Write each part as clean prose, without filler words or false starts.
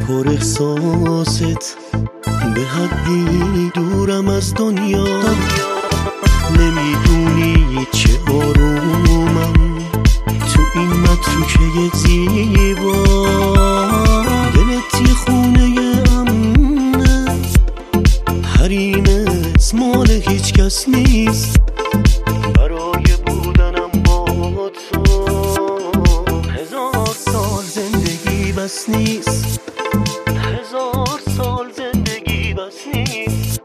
پر احساست به حدی دورم از دنیا، نمیدونی چه آرومم تو این متروکه زیبا. دلت خونه امنه، حریمت مال هیچ کس نیست، برای بودنم با تو 1000 سال زندگی بس نیست، 1000 سال زندگی بس نیست.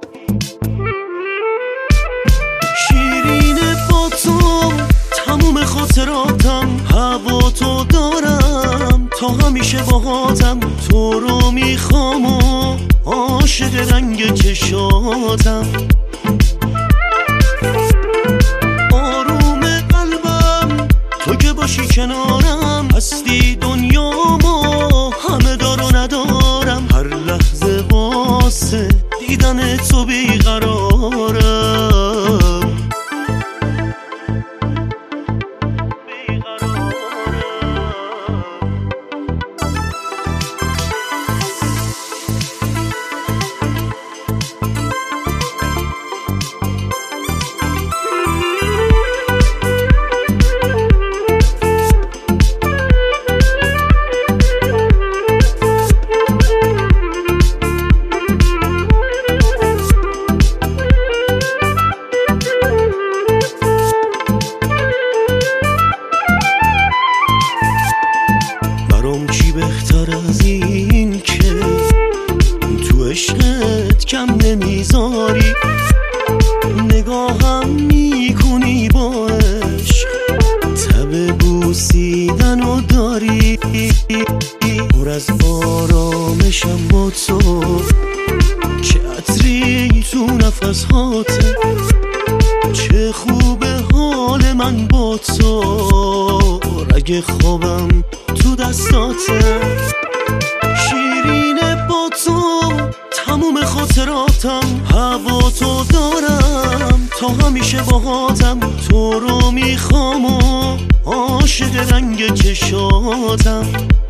شیرینه با تو تموم خاطراتم، هوا تو دارم تا همیشه باهاتم، تو رو میخوام و عاشق رنگ چشاتم. آروم قلبم تو که باشی کنارم، هستی دنیامو همه دار و ندارم، هر لحظه واسه دیدن تو بیقرارم. بهتر از این که تو عشقت کم نمیذاری، نگاهم میکنی با عشق، تب بوسیدن و داری، پر از آرامشم با تو، چه عطری تو نفس هاته، چه خوبه حال من با تو، رگ خوابم تو دستاته. شیرینه با تو تموم خاطراتم، هوا تو دارم تا همیشه باهاتم، تو رو میخوام و عاشق رنگ چشاتم.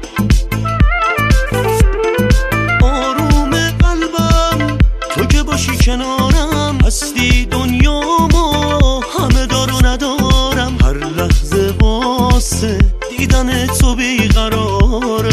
آروم قلبم تو که باشی کنارم، هستی دنیامو همه دار و ندارم، هر لحظه واسه دیدن تو بیقرارم.